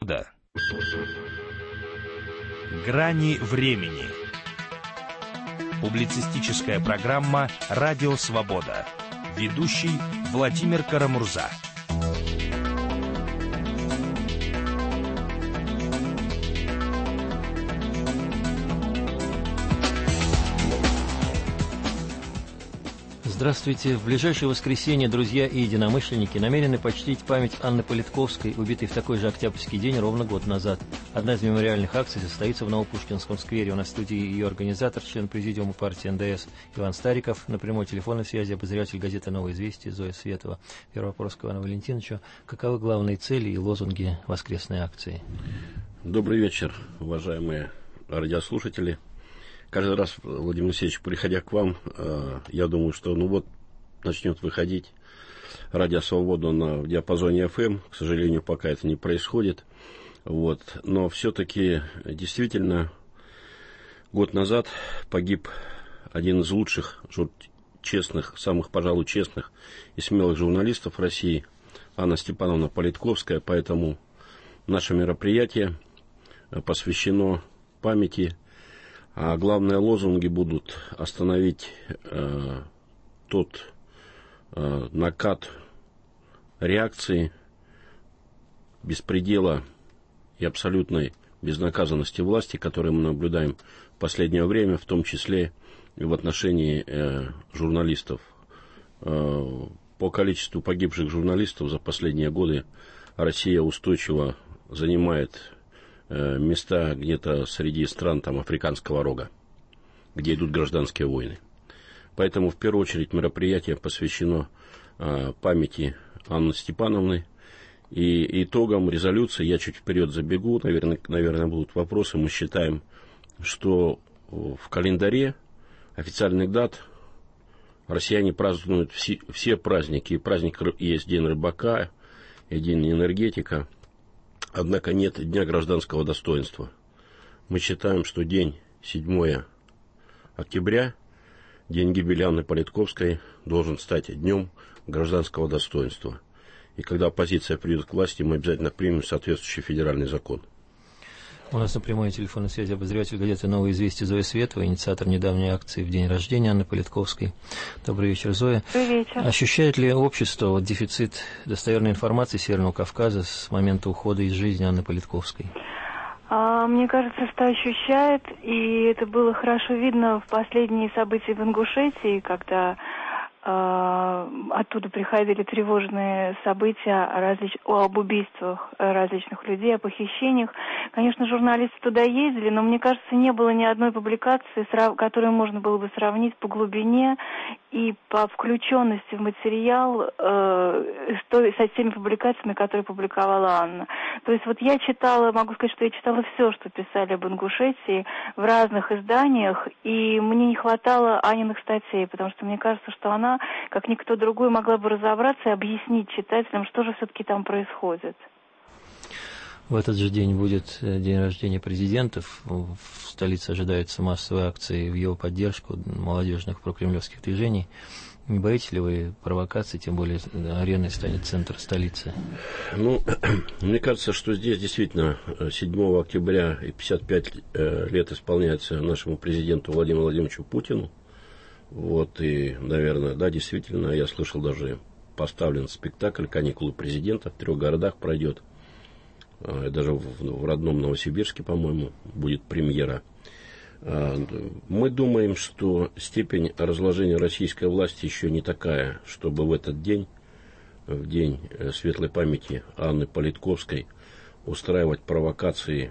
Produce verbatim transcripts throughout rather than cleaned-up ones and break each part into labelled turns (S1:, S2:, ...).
S1: Свобода». Грани времени. Публицистическая программа «Радио Свобода». Ведущий Владимир Карамурза.
S2: Здравствуйте. В ближайшее воскресенье друзья и единомышленники намерены почтить память Анны Политковской, убитой в такой же октябрьский день ровно год назад. Одна из мемориальных акций состоится в Новопушкинском сквере. У нас в студии ее организатор, член президиума партии эн дэ эс Иван Стариков. На прямой телефонной связи обозреватель газеты «Новое известие» Зоя Светова. Первый вопрос к Ивану Валентиновичу. Каковы главные цели и лозунги воскресной акции?
S3: Добрый вечер, уважаемые радиослушатели. Каждый раз, Владимир Алексеевич, приходя к вам, я думаю, что ну вот начнет выходить Радио Свобода на в диапазоне эф эм. К сожалению, пока это не происходит. Вот. Но все-таки действительно год назад погиб один из лучших, честных, самых, пожалуй, честных и смелых журналистов России, Анна Степановна Политковская. Поэтому наше мероприятие посвящено памяти. А главные лозунги будут остановить э, тот э, накат реакции, беспредела и абсолютной безнаказанности власти, который мы наблюдаем в последнее время, в том числе и в отношении э, журналистов. Э, по количеству погибших журналистов за последние годы Россия устойчиво занимает места где-то среди стран там, Африканского рога, где идут гражданские войны. Поэтому в первую очередь мероприятие посвящено э, памяти Анны Степановны. И итогом резолюции, я чуть вперед забегу, наверное, наверное, будут вопросы. Мы считаем, что в календаре официальных дат россияне празднуют все, все праздники. И праздник есть День рыбака, и День энергетика. Однако нет Дня гражданского достоинства. Мы считаем, что день седьмого октября, день гибели Анны Политковской, должен стать днем гражданского достоинства. И когда оппозиция придет к власти, мы обязательно примем соответствующий федеральный закон.
S2: У нас на прямой телефонной связи обозреватель газеты «Новое известие» Зоя Светова, инициатор недавней акции в день рождения Анны Политковской. Добрый вечер, Зоя.
S4: Добрый вечер.
S2: Ощущает ли общество вот, дефицит достоверной информации Северного Кавказа с момента ухода из жизни Анны Политковской?
S4: А, мне кажется, что ощущает, и это было хорошо видно в последние события в Ингушетии, когда оттуда приходили тревожные события о различ... об убийствах различных людей, о похищениях. Конечно, журналисты туда ездили, но, мне кажется, не было ни одной публикации, которую можно было бы сравнить по глубине и по включенности в материал э, с теми публикациями, которые публиковала Анна. То есть вот я читала, могу сказать, что я читала все, что писали об Ингушетии в разных изданиях, и мне не хватало Аниных статей, потому что мне кажется, что она, как никто другой, могла бы разобраться и объяснить читателям, что же все-таки там происходит.
S2: В этот же день будет день рождения президентов. В столице ожидаются массовые акции в его поддержку молодежных прокремлевских движений. Не боитесь ли вы провокаций, тем более ареной станет центр столицы?
S3: Ну, мне кажется, что здесь действительно седьмого октября и пятьдесят пять лет исполняется нашему президенту Владимиру Владимировичу Путину. Вот, и, наверное, да, действительно, я слышал, даже поставлен спектакль «Каникулы президента», в трех городах пройдет. Даже в, в родном Новосибирске, по-моему, будет премьера. Мы думаем, что степень разложения российской власти еще не такая, чтобы в этот день, в день светлой памяти Анны Политковской, устраивать провокации,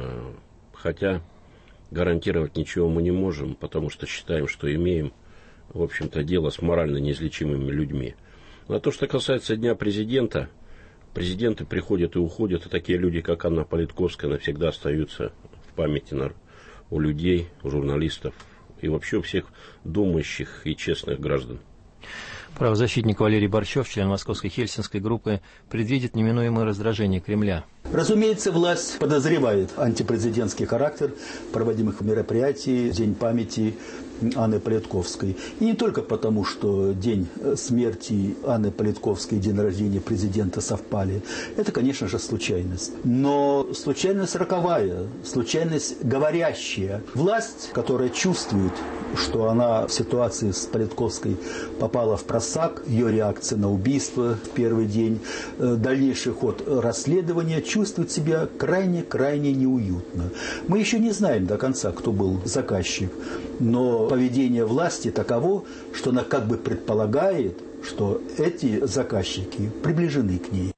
S3: хотя гарантировать ничего мы не можем, потому что считаем, что имеем, в общем-то, дело с морально неизлечимыми людьми. А то, что касается Дня президента, президенты приходят и уходят, и такие люди, как Анна Политковская, навсегда остаются в памяти у людей, у журналистов и вообще у всех думающих и честных граждан.
S2: Правозащитник Валерий Борчев, член Московской Хельсинской группы, предвидит неминуемое раздражение Кремля.
S5: Разумеется, власть подозревает антипрезидентский характер проводимых мероприятий, День памяти Анны Политковской. И не только потому, что день смерти Анны Политковской и день рождения президента совпали. Это, конечно же, случайность. Но случайность роковая, случайность говорящая. Власть, которая чувствует, что она в ситуации с Политковской попала в просак, ее реакция на убийство в первый день, дальнейший ход расследования, чувствует себя крайне-крайне неуютно. Мы еще не знаем до конца, кто был заказчик, но поведение власти таково, что она как бы предполагает, что эти заказчики приближены к ней.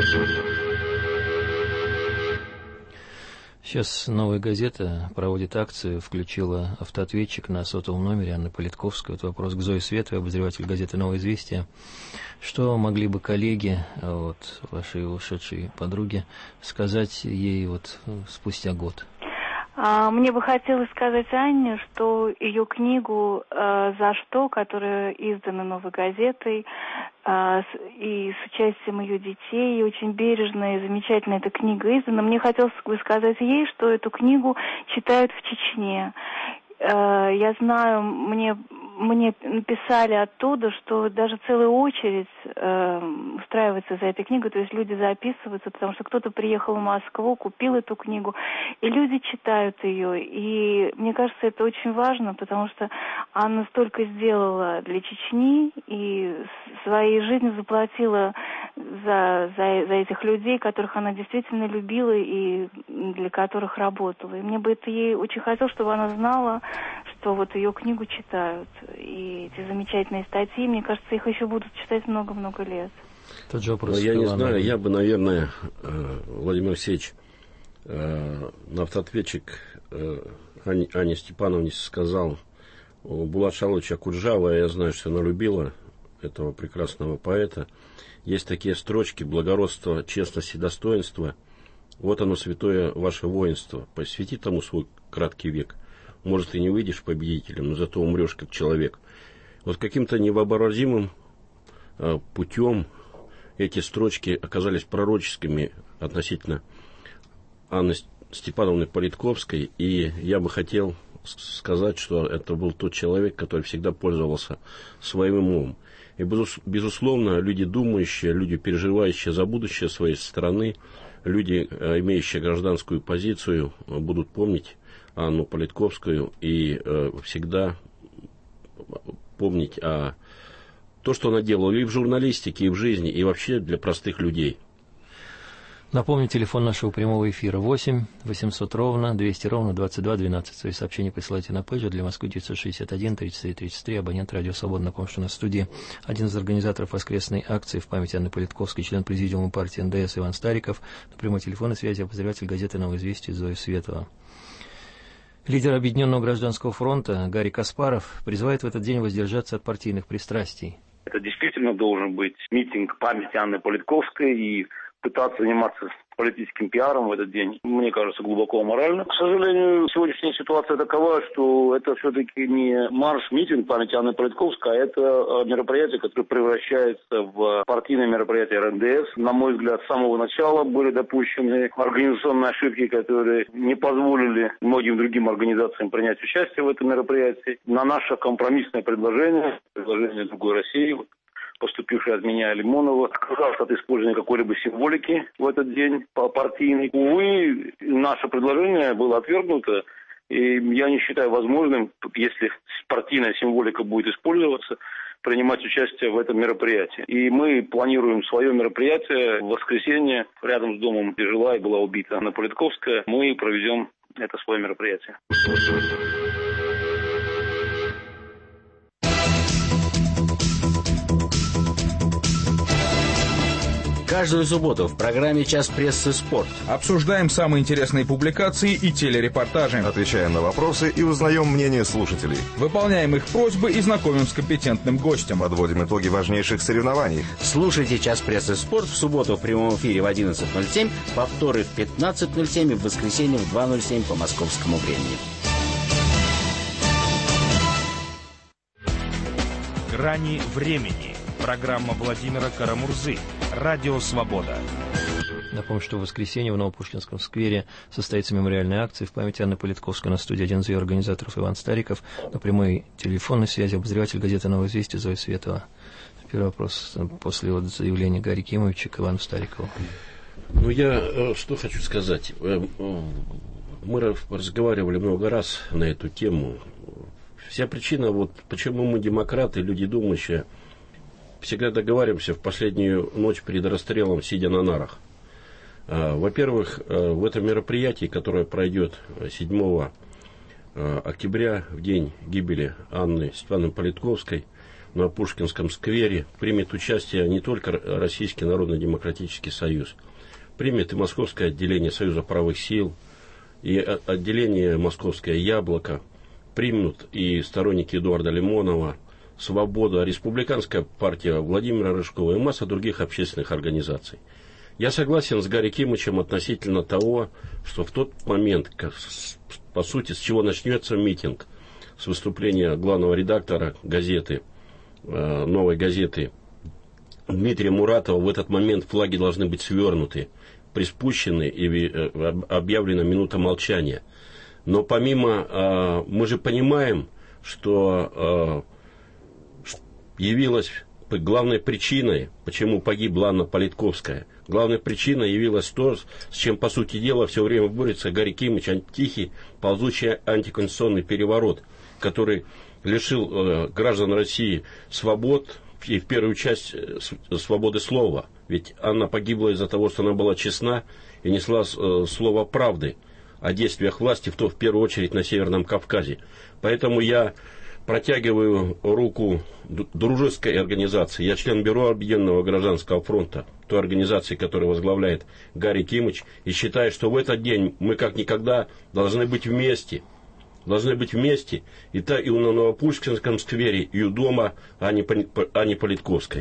S2: Сейчас «Новая газета» проводит акцию, включила автоответчик на сотовом номере Анны Политковской. Вот вопрос к Зое Световой, обозреватель газеты «Новое известие». Что могли бы коллеги, вот, вашей ушедшей подруги, сказать ей вот спустя год?
S4: Мне бы хотелось сказать Анне, что ее книгу «За что», которая издана «Новой газетой», и с участием ее детей, и очень бережная и замечательная эта книга издана. Мне хотелось бы сказать ей, что эту книгу читают в Чечне. Я знаю, мне, мне написали оттуда, что даже целая очередь э, устраивается за этой книгой, то есть люди записываются, потому что кто-то приехал в Москву, купил эту книгу, и люди читают ее. И мне кажется, это очень важно, потому что Анна столько сделала для Чечни и своей жизнью заплатила за, за, за этих людей, которых она действительно любила и для которых работала. И мне бы это ей очень хотелось, чтобы она знала, что вот ее книгу читают. И эти замечательные статьи, мне кажется, их еще будут читать много-много лет.
S2: Тот же вопрос.
S3: Но я не знаю, я бы, наверное, Владимир Алексеевич, на автоответчик Ане, Ане Степановне сказал: Булат Шалович Акуджава, я знаю, что она любила этого прекрасного поэта. Есть такие строчки: благородство, честность и достоинство. Вот оно, святое ваше воинство. Посвяти тому свой краткий век. Может, и не выйдешь победителем, но зато умрешь как человек. Вот каким-то невообразимым э, путем эти строчки оказались пророческими относительно Анны Степановны Политковской. И я бы хотел сказать, что это был тот человек, который всегда пользовался своим умом. И, безусловно, люди думающие, люди, переживающие за будущее своей страны, люди, имеющие гражданскую позицию, будут помнить Анну Политковскую и э, всегда помнить о том, что она делала и в журналистике, и в жизни, и вообще для простых людей.
S2: Напомню, телефон нашего прямого эфира восемь восемьсот ровно двести ровно двадцать два двенадцать. Свои сообщения присылайте на пейджер. Для Москвы девятьсот шестьдесят один тридцать три тридцать три. Абонент радио «Свобода». Напомню, что на студии один из организаторов воскресной акции в память Анны Политковской, член президиума партии эн дэ эс Иван Стариков. На прямой телефонной связи обозреватель газеты «Новое известие» Зоя Светова. Лидер Объединенного гражданского фронта Гарри Каспаров призывает в этот день воздержаться от партийных пристрастий.
S6: Это действительно должен быть митинг памяти Анны Политковской, и пытаться заниматься политическим пиаром в этот день, мне кажется, глубоко аморально. К сожалению, сегодняшняя ситуация такова, что это все-таки не марш-митинг памяти Анны Политковской, а это мероприятие, которое превращается в партийное мероприятие эр эн дэ эс. На мой взгляд, с самого начала были допущены организационные ошибки, которые не позволили многим другим организациям принять участие в этом мероприятии. На наше компромиссное предложение, предложение «Другой России», поступивший от меня Лимонова, отказался от использования какой-либо символики в этот день по партийной. Увы, наше предложение было отвергнуто, и я не считаю возможным, если партийная символика будет использоваться, принимать участие в этом мероприятии. И мы планируем свое мероприятие в воскресенье рядом с домом, где жила и была убита Анна Политковская. Мы проведем это свое мероприятие.
S7: Каждую субботу в программе «Час прессы. Спорт»
S8: обсуждаем самые интересные публикации и телерепортажи.
S9: Отвечаем на вопросы и узнаем мнение слушателей.
S8: Выполняем их просьбы и знакомим с компетентным гостем.
S9: Подводим итоги важнейших соревнований.
S7: Слушайте «Час прессы. Спорт» в субботу в прямом эфире в одиннадцать ноль семь, повторы в пятнадцать ноль семь и в воскресенье в два ноль семь по московскому времени.
S1: «Грани времени». Программа Владимира Карамурзы. Радио «Свобода».
S2: Напомню, что в воскресенье в Новопушкинском сквере состоится мемориальная акция в память Анны Политковской. На студии один из ее организаторов Иван Стариков. На прямой телефонной связи обозреватель газеты «Новое известие» Зоя Светова. Первый вопрос после вот заявления Гарри Кимовича к Ивану Старикову.
S3: Ну, я что хочу сказать. Мы разговаривали много раз на эту тему. Вся причина, вот почему мы, демократы, люди думающие, всегда договариваемся в последнюю ночь перед расстрелом, сидя на нарах. Во-первых, в этом мероприятии, которое пройдет седьмого октября, в день гибели Анны Степановны Политковской, на Пушкинском сквере, примет участие не только Российский Народно-Демократический Союз, примет и Московское отделение Союза правых сил, и отделение Московское Яблоко, примут и сторонники Эдуарда Лимонова, Свобода, Республиканская партия Владимира Рыжкова и масса других общественных организаций. Я согласен с Гарри Кимовичем относительно того, что в тот момент, по сути, с чего начнется митинг, с выступления главного редактора газеты, новой газеты Дмитрия Муратова, в этот момент флаги должны быть свернуты, приспущены и объявлена минута молчания. Но помимо, мы же понимаем, что явилась главной причиной, почему погибла Анна Политковская, главной причиной явилась то, с чем, по сути дела, все время борется Гарри Кимович, тихий, ползучий антиконституционный переворот, который лишил э, граждан России свобод, и в первую часть свободы слова. Ведь Анна погибла из-за того, что она была честна и несла э, слово правды о действиях власти, в то в первую очередь на Северном Кавказе. Поэтому я протягиваю руку дружеской организации. Я член Бюро Объединенного Гражданского фронта, той организации, которую возглавляет Гарри Кимович, и считаю, что в этот день мы как никогда должны быть вместе. Должны быть вместе и, та, и на Новопушкинском сквере, и у дома Ани Политковской.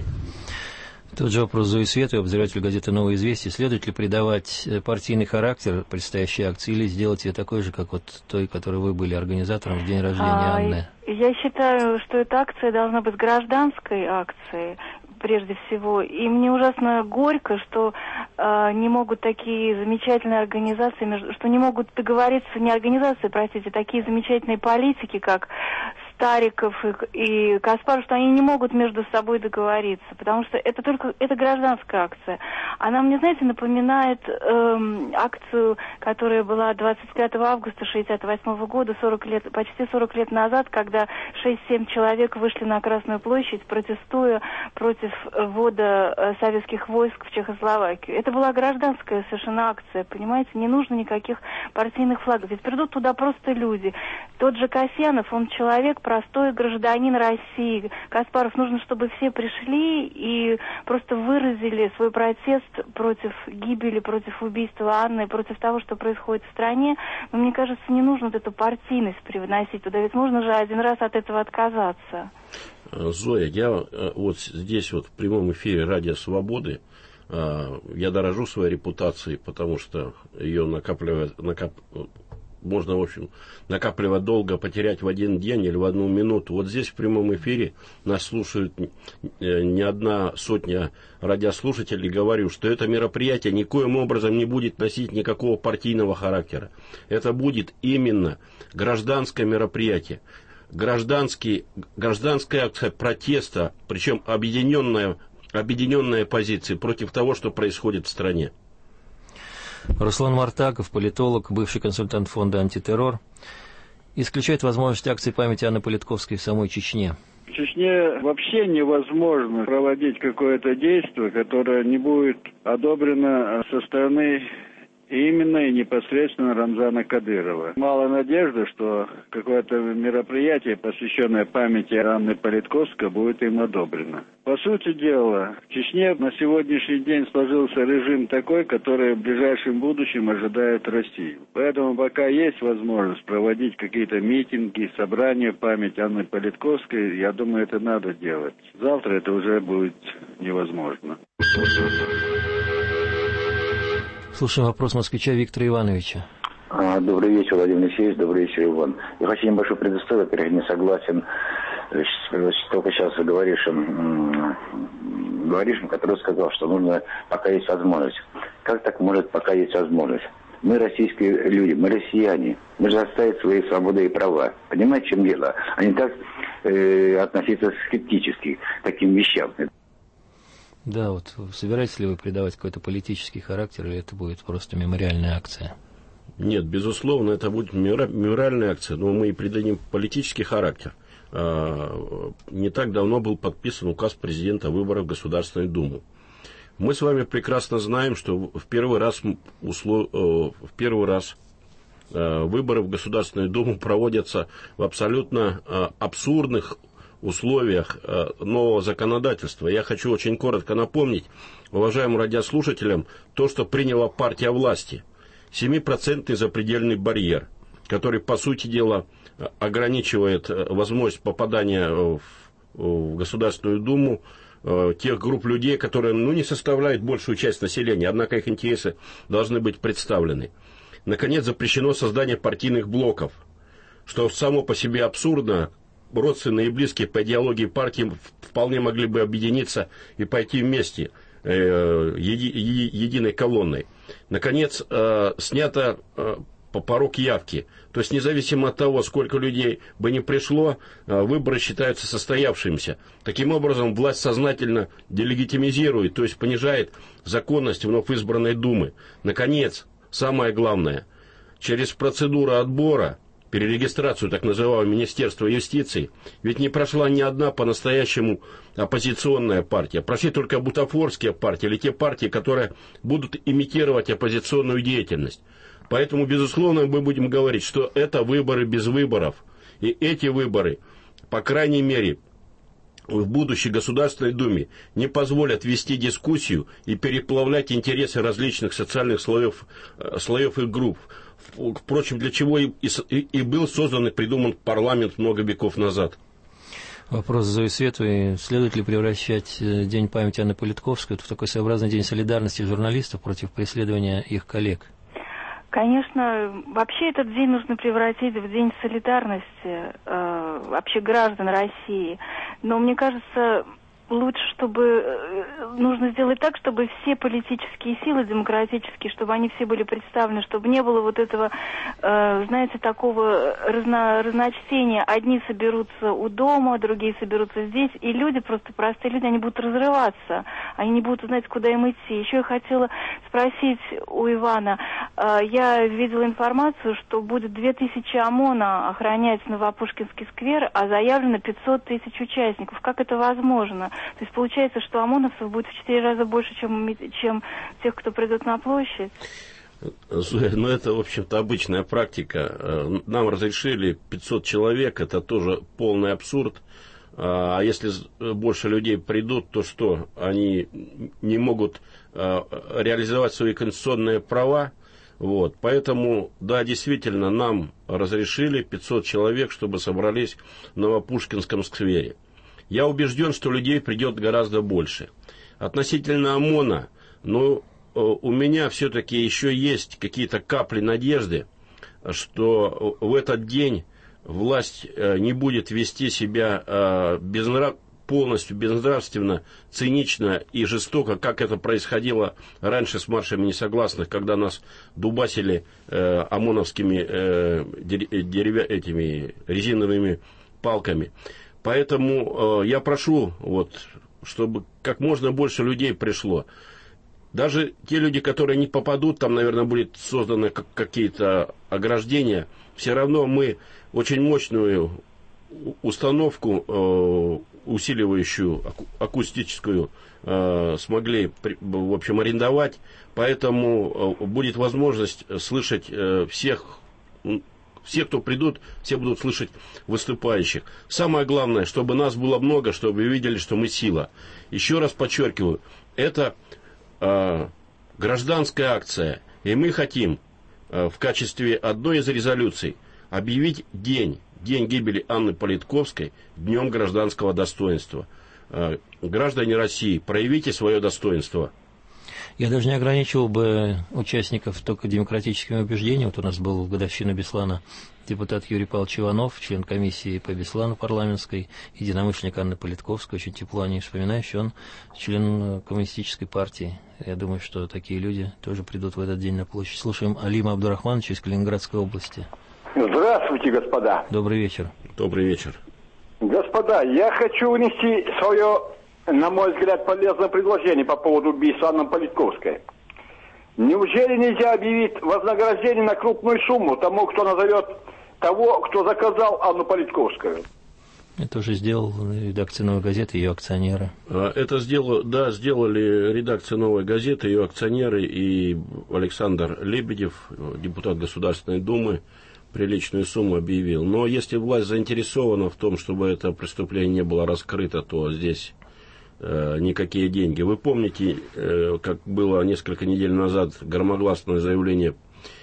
S2: Тот же вопрос Зои Световой, обозреватель газеты «Новое известие». Следует ли придавать партийный характер предстоящей акции или сделать ее такой же, как вот той, которой вы были организатором в день рождения а, Анны?
S4: Я считаю, что эта акция должна быть гражданской акцией, прежде всего. И мне ужасно горько, что э, не могут такие замечательные организации, между, что не могут договориться, не организации, простите, такие замечательные политики, как Стариков и, и Каспаров, что они не могут между собой договориться, потому что это только это гражданская акция. Она мне, знаете, напоминает эм, акцию, которая была двадцать пятого августа шестьдесят восьмого года, сорок лет, почти сорок лет назад, когда шесть-семь человек вышли на Красную площадь, протестуя против ввода советских войск в Чехословакию. Это была гражданская совершенно акция, понимаете, не нужно никаких партийных флагов. Ведь придут туда просто люди. Тот же Касьянов, он человек, простой гражданин России. Каспаров, нужно, чтобы все пришли и просто выразили свой протест против гибели, против убийства Анны, против того, что происходит в стране. Но мне кажется, не нужно вот эту партийность привносить туда, ведь можно же один раз от этого отказаться.
S3: Зоя, я вот здесь вот в прямом эфире «Радио Свободы» я дорожу своей репутацией, потому что ее накапливает, накап... можно, в общем, накапливать долго, потерять в один день или в одну минуту. Вот здесь в прямом эфире нас слушают не одна сотня радиослушателей. Говорю, что это мероприятие никоим образом не будет носить никакого партийного характера. Это будет именно гражданское мероприятие. Гражданский, гражданская акция протеста, причем объединенная, объединенная позиция против того, что происходит в стране.
S2: Руслан Мартаков, политолог, бывший консультант фонда «Антитеррор», исключает возможность акции памяти Анны Политковской в самой Чечне.
S10: В Чечне вообще невозможно проводить какое-то действие, которое не будет одобрено со стороны именно и непосредственно Рамзана Кадырова. Мало надежды, что какое-то мероприятие, посвященное памяти Анны Политковской, будет им одобрено. По сути дела, в Чечне на сегодняшний день сложился режим такой, который в ближайшем будущем ожидает Россию. Поэтому пока есть возможность проводить какие-то митинги, собрания в память Анны Политковской, я думаю, это надо делать. Завтра это уже будет невозможно.
S2: Слушаем вопрос москвича Виктора Ивановича.
S11: Добрый вечер, Владимир Алексеевич, добрый вечер, Иван. Я хочу небольшой предоставить, во-первых, не согласен Только сейчас говоришь, говоришь, который сказал, что нужно, пока есть возможность. Как так может, пока есть возможность? Мы российские люди, мы россияне. Мы же отставить свои свободы и права. Понимаете, в чем дело? А не так э, относиться скептически к таким вещам.
S2: Да, вот собираетесь ли вы придавать какой-то политический характер, или это будет просто мемориальная акция?
S3: Нет, безусловно, это будет мемориальная акция, но мы и придадим политический характер. Не так давно был подписан указ президента о выборах в Государственную Думу. Мы с вами прекрасно знаем, что в первый раз, услов... в первый раз выборы в Государственную Думу проводятся в абсолютно абсурдных условиях нового законодательства. Я хочу очень коротко напомнить уважаемым радиослушателям то, что приняла партия власти. семипроцентный запредельный барьер, который, по сути дела, ограничивает возможность попадания в, в Государственную Думу тех групп людей, которые ну, не составляют большую часть населения, однако их интересы должны быть представлены. Наконец, запрещено создание партийных блоков, что само по себе абсурдно. Родственные и близкие по идеологии партии вполне могли бы объединиться и пойти вместе э, еди, еди, единой колонной. Наконец, э, снято э, порог явки. То есть, независимо от того, сколько людей бы не пришло, э, выборы считаются состоявшимися. Таким образом, власть сознательно делегитимизирует, то есть понижает законность вновь избранной Думы. Наконец, самое главное, через процедуру отбора, перерегистрацию так называемого Министерства юстиции, ведь не прошла ни одна по-настоящему оппозиционная партия. Прошли только бутафорские партии или те партии, которые будут имитировать оппозиционную деятельность. Поэтому, безусловно, мы будем говорить, что это выборы без выборов. И эти выборы, по крайней мере, в будущей Государственной Думе не позволят вести дискуссию и переплавлять интересы различных социальных слоев, слоев и групп. Впрочем, для чего и, и, и был создан и придуман парламент много веков назад.
S2: Вопрос Зои Световой. Следует ли превращать День памяти Анны Политковской в такой своеобразный день солидарности журналистов против преследования их коллег?
S4: Конечно, вообще этот день нужно превратить в день солидарности э, вообще граждан России. Но мне кажется, лучше, чтобы нужно сделать так, чтобы все политические силы демократические, чтобы они все были представлены, чтобы не было вот этого, э, знаете, такого разно, разночтения. Одни соберутся у дома, другие соберутся здесь, и люди, просто простые люди, они будут разрываться, они не будут знать, куда им идти. Еще я хотела спросить у Ивана, э, я видела информацию, что будет две тысячи ОМОНа охранять Новопушкинский сквер, а заявлено пятьсот тысяч участников. Как это возможно? То есть получается, что ОМОНовцев будет в четыре раза больше, чем, чем тех, кто придет на площадь?
S3: Ну, это, в общем-то, обычная практика. Нам разрешили пятьсот человек, это тоже полный абсурд. А если больше людей придут, то что? Они не могут реализовать свои конституционные права. Вот. Поэтому, да, действительно, нам разрешили пятьсот человек, чтобы собрались в Новопушкинском сквере. Я убежден, что людей придет гораздо больше. Относительно ОМОНа, ну, у меня все-таки еще есть какие-то капли надежды, что в этот день власть не будет вести себя безнрав... полностью безнравственно, цинично и жестоко, как это происходило раньше с маршами несогласных, когда нас дубасили ОМОНовскими деревя... этими резиновыми палками. Поэтому э, я прошу, вот, чтобы как можно больше людей пришло. Даже те люди, которые не попадут, там, наверное, будет созданы как, какие-то ограждения. Все равно мы очень мощную установку, э, усиливающую аку, акустическую, э, смогли, при, в общем, арендовать. Поэтому э, будет возможность слышать э, всех. Все, кто придут, все будут слышать выступающих. Самое главное, чтобы нас было много, чтобы вы видели, что мы сила. Еще раз подчеркиваю, это э, гражданская акция. И мы хотим э, в качестве одной из резолюций объявить день, день гибели Анны Политковской, днем гражданского достоинства. Э, граждане России, проявите свое достоинство.
S2: Я даже не ограничивал бы участников только демократическими убеждениями. Вот у нас был в годовщину Беслана депутат Юрий Павлович Иванов, член комиссии по Беслану парламентской, единомышленник Анны Политковской, очень тепло о ней вспоминающий, он член коммунистической партии. Я думаю, что такие люди тоже придут в этот день на площадь. Слушаем Алима Абдурахмановича из Калининградской области.
S12: Здравствуйте, господа.
S2: Добрый вечер.
S3: Добрый вечер.
S12: Господа, я хочу внести свое, на мой взгляд, полезное предложение по поводу убийства Анны Политковской. Неужели нельзя объявить вознаграждение на крупную сумму тому, кто назовет того, кто заказал Анну Политковскую?
S2: Это уже сделал редакция «Новой газеты» и ее акционеры.
S3: Это сделал, да, сделали редакция «Новой газеты», ее акционеры и Александр Лебедев, депутат Государственной Думы, приличную сумму объявил. Но если власть заинтересована в том, чтобы это преступление не было раскрыто, то здесь э, никакие деньги. Вы помните, э, как было несколько недель назад громогласное заявление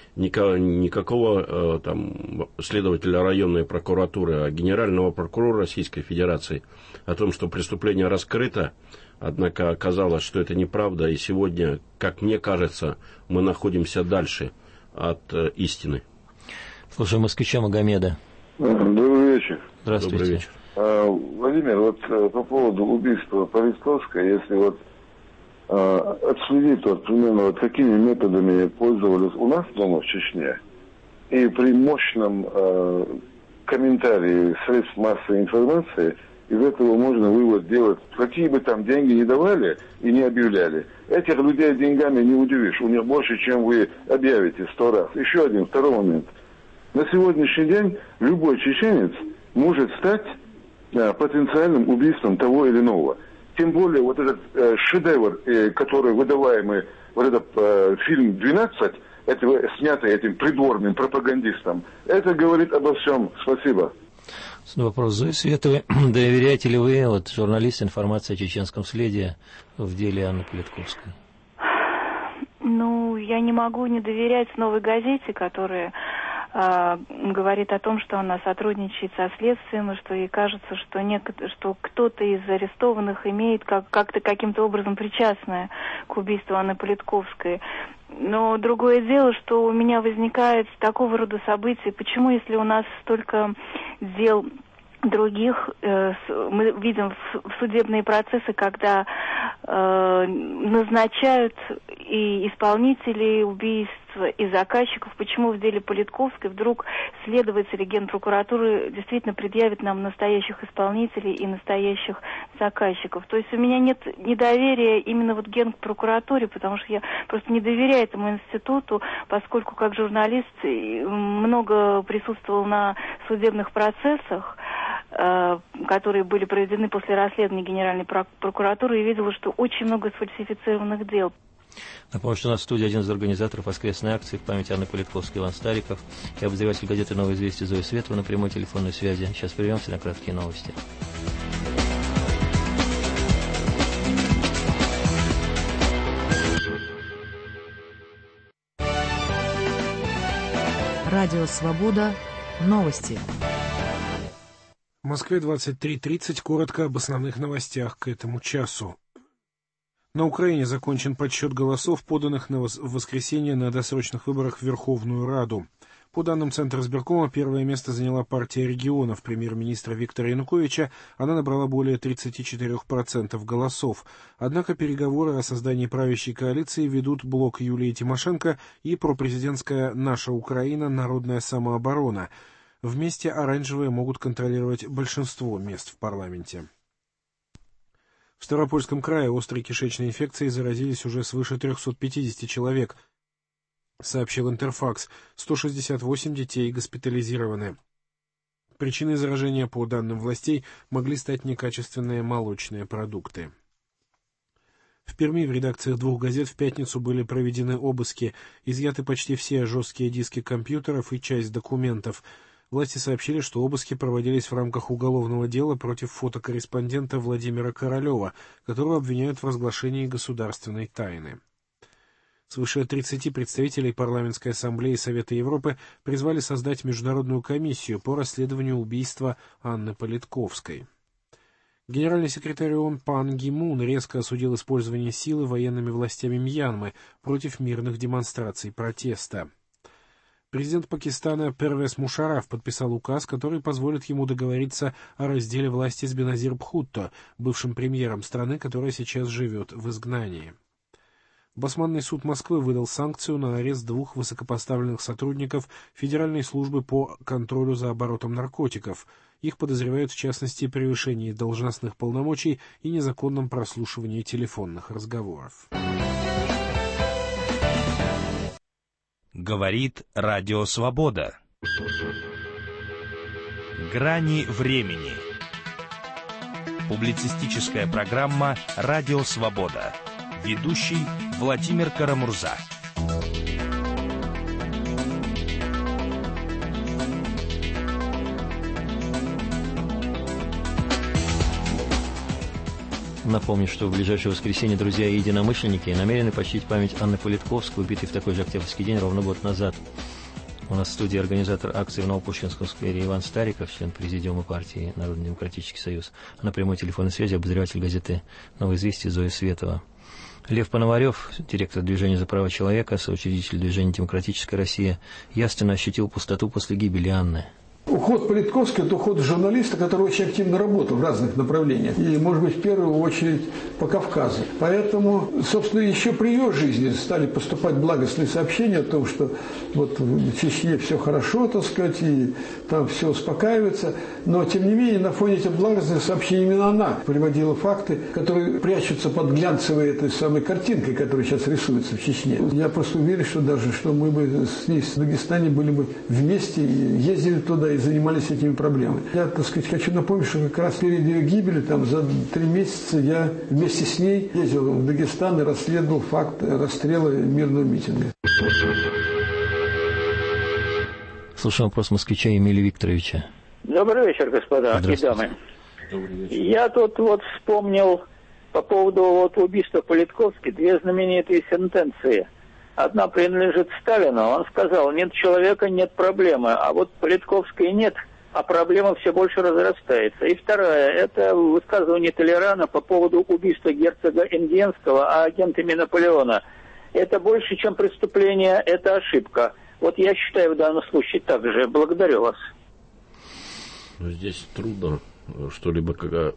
S3: никакого э, там, следователя районной прокуратуры, а генерального прокурора Российской Федерации о том, что преступление раскрыто, однако оказалось, что это неправда, и сегодня, как мне кажется, мы находимся дальше от э, истины.
S2: Слушаем москвича Магомеда.
S13: Добрый вечер.
S2: Здравствуйте.
S3: Добрый вечер.
S13: А, Владимир, вот по поводу убийства Политковской, если вот а, отследить вот примерно вот какими методами пользовались у нас дома в Чечне, и при мощном а, комментарии средств массовой информации из этого можно вывод делать, какие бы там деньги не давали и не объявляли. Этих людей деньгами не удивишь, у них больше, чем вы объявите сто раз. Еще один, второй момент. На сегодняшний день любой чеченец может стать а, потенциальным убийством того или иного. Тем более вот этот э, шедевр, э, который выдаваемый, вот этот э, фильм «двенадцать», это, снятый этим придворным пропагандистом, это говорит обо всем. Спасибо.
S2: Вопрос Зои Световой. Доверяете ли вы, вот, журналист, информации о чеченском следе в деле Анны Политковской?
S4: Ну, я не могу не доверять «Новой газете», которая э, говорит о том, что она сотрудничает со следствием, и что ей кажется, что, нек- что кто-то из арестованных имеет как- как-то каким-то образом причастное к убийству Анны Политковской. Но другое дело, что у меня возникает такого рода события. Почему, если у нас столько дел других, э, мы видим в, в судебные процессы, когда э, назначают и исполнителей убийств, и заказчиков, почему в деле Политковской вдруг следователи Генпрокуратуры действительно предъявят нам настоящих исполнителей и настоящих заказчиков. То есть у меня нет недоверия именно вот Генпрокуратуре, потому что я просто не доверяю этому институту, поскольку как журналист много присутствовал на судебных процессах, которые были проведены после расследования Генеральной прокуратуры, и видела, что очень много сфальсифицированных дел.
S2: Напомню, что у нас в студии один из организаторов воскресной акции в память Анны Политковской Иван Стариков и обозреватель газеты «Новое известие» Зоя Светова на прямой телефонной связи. Сейчас прервемся на краткие новости.
S14: Радио «Свобода». Новости.
S15: В Москве двадцать три тридцать. Коротко об основных новостях к этому часу. На Украине закончен подсчет голосов, поданных на в воскресенье на досрочных выборах в Верховную Раду. По данным Центра избиркома, первое место заняла партия регионов премьер-министра Виктора Януковича. Она набрала более тридцать четыре процента голосов. Однако переговоры о создании правящей коалиции ведут блок Юлии Тимошенко и пропрезидентская «Наша Украина. Народная самооборона». Вместе оранжевые могут контролировать большинство мест в парламенте. В Ставропольском крае острой кишечной инфекцией заразились уже свыше трехсот пятидесяти человек, сообщил Интерфакс. сто шестьдесят восемь детей госпитализированы. Причиной заражения, по данным властей, могли стать некачественные молочные продукты. В Перми в редакциях двух газет в пятницу были проведены обыски, изъяты почти все жесткие диски компьютеров и часть документов. Власти сообщили, что обыски проводились в рамках уголовного дела против фотокорреспондента Владимира Королева, которого обвиняют в разглашении государственной тайны. Свыше тридцати представителей Парламентской ассамблеи Совета Европы призвали создать международную комиссию по расследованию убийства Анны Политковской. Генеральный секретарь ООН Пан Ги Мун резко осудил использование силы военными властями Мьянмы против мирных демонстраций протеста. Президент Пакистана Первез Мушарраф подписал указ, который позволит ему договориться о разделе власти с Беназир Бхутто, бывшим премьером страны, которая сейчас живет в изгнании. Басманный суд Москвы выдал санкцию на арест двух высокопоставленных сотрудников Федеральной службы по контролю за оборотом наркотиков. Их подозревают в частности в превышении должностных полномочий и незаконном прослушивании телефонных разговоров.
S1: Говорит Радио Свобода. Грани времени. Публицистическая программа «Радио Свобода». Ведущий Владимир Карамурза.
S2: Напомню, что в ближайшее воскресенье друзья и единомышленники намерены почтить память Анны Политковской, убитой в такой же октябрьский день ровно год назад. У нас в студии организатор акции в Новопушкинском сквере Иван Стариков, член президиума партии Народно-демократический союз. А на прямой телефонной связи обозреватель газеты «Новое известие» Зоя Светова. Лев Пономарев, директор движения за права человека, соучредитель движения «Демократическая Россия», явственно ощутил пустоту после гибели Анны.
S16: Уход Политковской – это уход журналиста, который очень активно работал в разных направлениях. И, может быть, в первую очередь по Кавказу. Поэтому, собственно, еще при ее жизни стали поступать благостные сообщения о том, что вот в Чечне все хорошо, так сказать, и там все успокаивается. Но, тем не менее, на фоне этих благостных сообщений именно она приводила факты, которые прячутся под глянцевой этой самой картинкой, которая сейчас рисуется в Чечне. Я просто уверен, что даже что мы бы с ней в Дагестане были бы вместе, ездили туда и занимались этими проблемами. Я, так сказать, хочу напомнить, что как раз перед ее гибелью, там, за три месяца я вместе с ней ездил в Дагестан и расследовал факт расстрела мирного митинга.
S2: Слушаем вопрос москвича Емеля Викторовича.
S17: Добрый вечер, господа и дамы. Я тут вот вспомнил по поводу вот убийства Политковской две знаменитые сентенции. Одна принадлежит Сталину. Он сказал: нет человека, нет проблемы. А вот Политковской нет, а проблема все больше разрастается. И вторая, это высказывание Толерана по поводу убийства герцога Энгенского, а агентами Наполеона. Это больше, чем преступление, это ошибка. Вот я считаю в данном случае так же. Благодарю вас.
S3: Здесь трудно что-либо, как,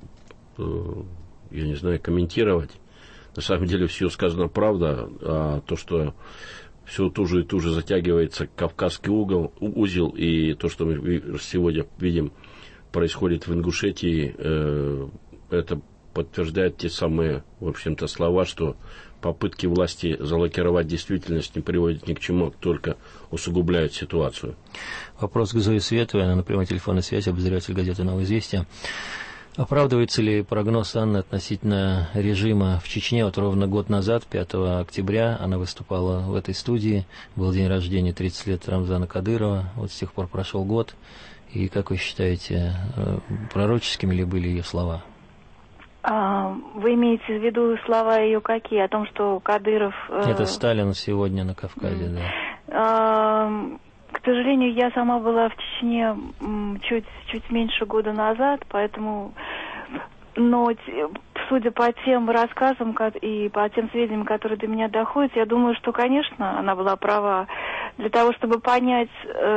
S3: я не знаю, комментировать. На самом деле все сказано правда, а то, что все туже и туже затягивается Кавказский угол, узел, и то, что мы сегодня видим, происходит в Ингушетии, э, это подтверждает те самые, в общем-то, слова, что попытки власти залокировать действительность не приводят ни к чему, только усугубляют ситуацию.
S2: Вопрос к Зое Световой, она на прямой телефонной связи, обозреватель газеты «Новое известие». Оправдывается ли прогноз Анны относительно режима в Чечне? Вот ровно год назад, пятого октября, она выступала в этой студии. Был день рождения, тридцать лет Рамзана Кадырова. Вот с тех пор прошел год. И как вы считаете, пророческими ли были ее слова?
S4: А, вы имеете в виду слова ее какие? О том, что Кадыров... Э...
S2: Это Сталин сегодня на Кавказе, mm. да.
S4: А... К сожалению, я сама была в Чечне чуть, чуть меньше года назад, поэтому, но судя по тем рассказам и по тем сведениям, которые до меня доходят, я думаю, что, конечно, она была права. Для того, чтобы понять,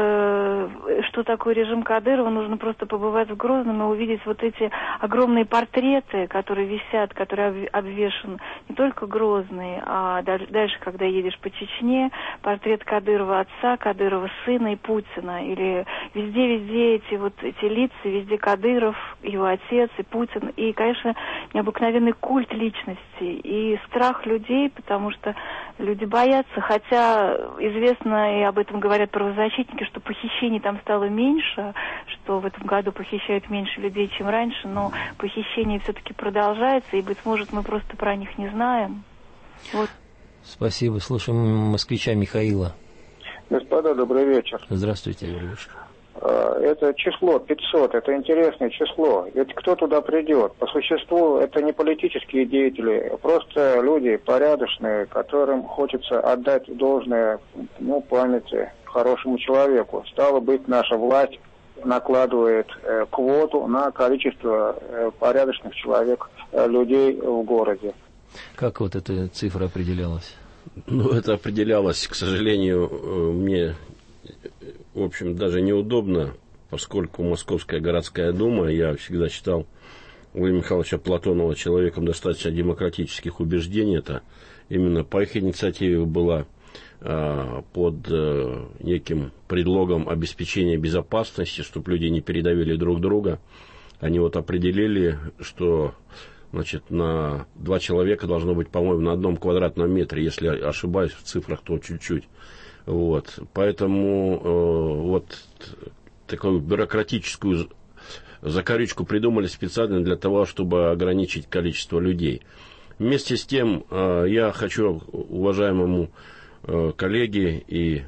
S4: э, что такое режим Кадырова, нужно просто побывать в Грозном и увидеть вот эти огромные портреты, которые висят, которые обвешаны не только Грозный, а дальше, когда едешь по Чечне, портрет Кадырова отца, Кадырова сына и Путина. Или везде-везде эти вот эти лица, везде Кадыров, его отец и Путин. И, конечно, необыкновенный культ личности и страх людей, потому что люди боятся, хотя известно, и об этом говорят правозащитники, что похищений там стало меньше, что в этом году похищают меньше людей, чем раньше, но похищение все-таки продолжается, и, быть может, мы просто про них не знаем. Вот.
S2: Спасибо. Слушаем москвича Михаила.
S18: Господа, добрый вечер.
S2: Здравствуйте, Юрий Ильич.
S18: Это число пятьсот, это интересное число. Ведь кто туда придет? По существу это не политические деятели, а просто люди порядочные, которым хочется отдать должное, ну, памяти хорошему человеку. Стало быть, наша власть накладывает э, квоту на количество э, порядочных человек, э, людей в городе.
S2: Как вот эта цифра определялась?
S3: Ну, это определялось, к сожалению, мне, в общем, даже неудобно, поскольку Московская городская дума, я всегда считал Владимира Михайловича Платонова человеком достаточно демократических убеждений. Это именно по их инициативе была э, под э, неким предлогом обеспечения безопасности, чтобы люди не передавили друг друга. Они вот определили, что, значит, на два человека должно быть, по-моему, на одном квадратном метре. Если ошибаюсь в цифрах, то чуть-чуть. Вот. Поэтому э, вот такую бюрократическую закорючку придумали специально для того, чтобы ограничить количество людей. Вместе с тем, я хочу уважаемому коллеге и